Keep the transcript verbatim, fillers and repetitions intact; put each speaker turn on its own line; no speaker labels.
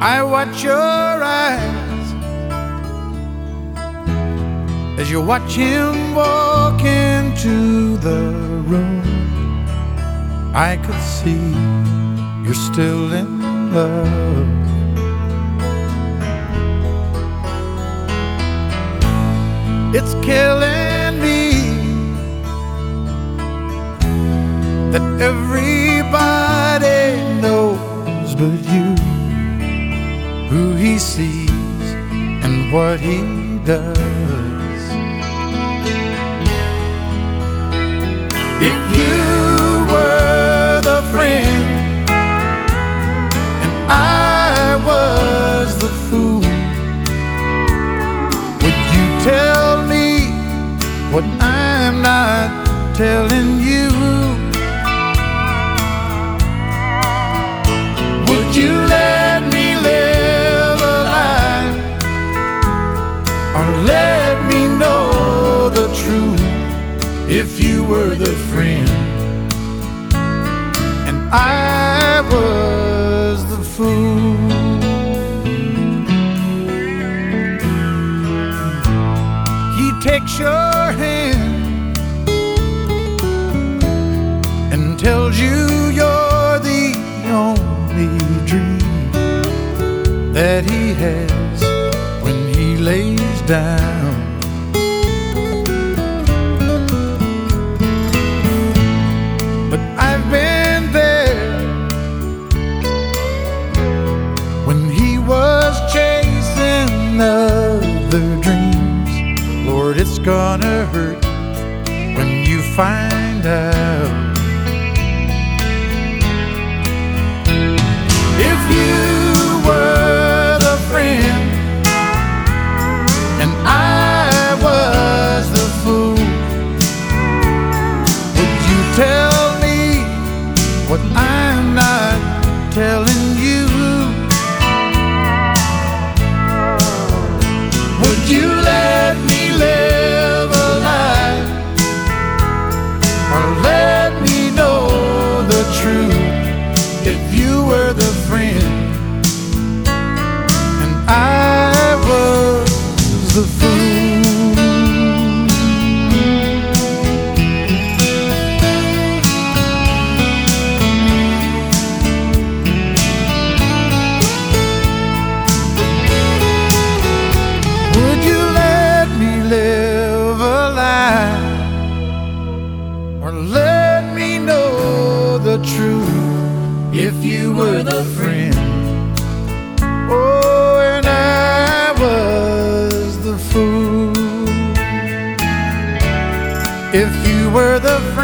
I watch your eyes as you watch him walk into the room. I could see you're still in love. It's killing me that everybody knows but you who he sees and what he does. If you were the friend and I was the fool, would you tell me what I'm not telling you? Would you let me live a lie, or let me know the truth? If you were the friend and I was the fool. He takes your hand and tells you you're the only dream that he has when he lays down. But I've been there when he was chasing other dreams. Lord, it's gonna hurt when you find out. If you were the friend and I was the fool, would you tell me what I'm not telling you? Would you let me live a lie, or let me know the truth? If you were the friend and I was the fool. Would you let me live a lie, or let me know the truth? If you were the friend, oh, and I was the fool. If you were the